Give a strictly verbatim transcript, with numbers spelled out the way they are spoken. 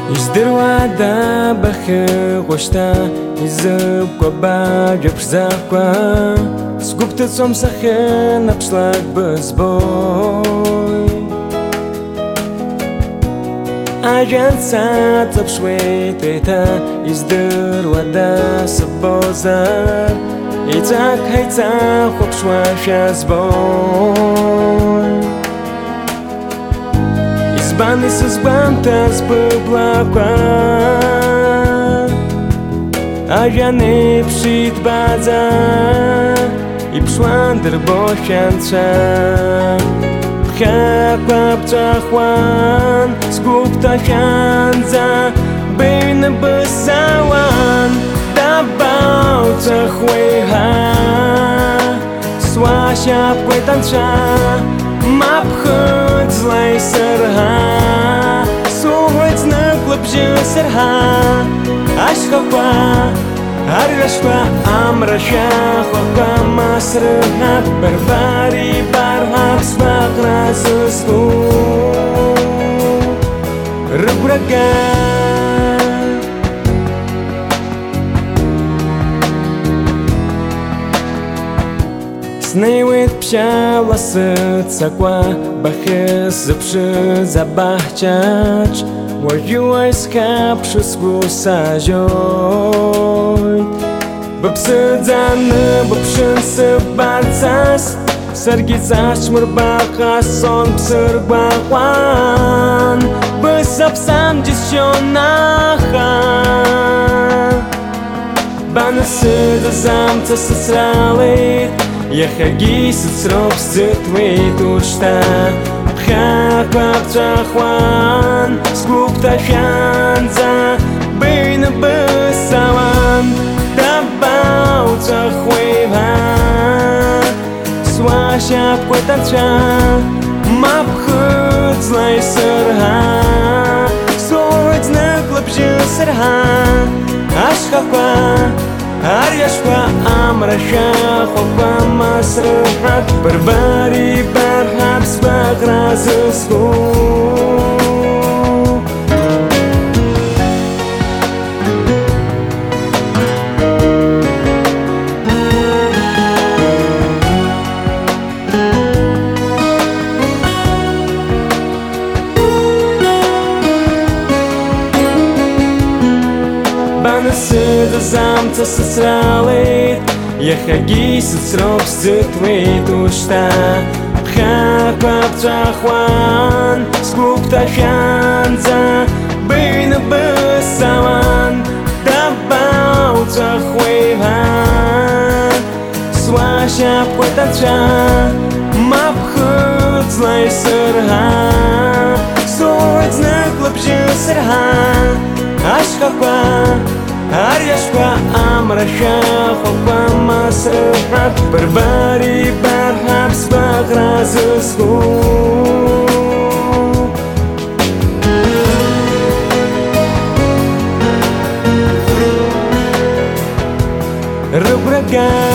Izdırvada bakı qoşta izib qoba göprzaqqa Zgubta som saxın apşlag bezboy Ajan sat apşweteta izdırvada sabozar Itak hayta khopshwashaz boy Izbani sızbantas bıblaqqa Ajany pshit baza Ipshwandir boshancha Pchaqqa pchaqwan Zgubta shanza Byn bësawan Dabaw tchaqweha Swasha pkwetancha Mapchët zlaj sërha Suhojt në klëpzhë sërha Ashkapa, arrashpa, amrasha Khoka masrëha Berbari barhaq svaqra zësku Rëbraga Snejwit pshalla sëtsakwa Bëkhës zëpshë zabahqaq Warjuaj s'kapshë s'gusa gjojt Bëpsë dzanë bëpshën së barcas Sërgizash mërbaka son pësër guahuan Bësapsam gjisqonaha Banësë dëzam të sësralit Jehagi sëtsrop sëtwit ushta Pchaqqa pchaqwan Zgubta shanza Byn bësawan Dabaw tchaqweha Swasha pkwetancha Mapchët zlaj sërha Sojt në klëpzhë sërha Ashkapa Arjashpa amrasha Khoka masrëhat Berbari barhaq svaqra zësku Banësë dëzam të sësralit Jehagi sëtsrop sëtwit ushta Pchaqqa pchaqwan Zgubta shanza Byn bësawan Dabaw tchaqweha Swasha pkwetancha Mapchët zlaj sërha Sojt në klëpzhë sërha Ashkapa Arjashpa amrasha Khoka masrëhat Berbari barhaq svaqra zësku Rëbraga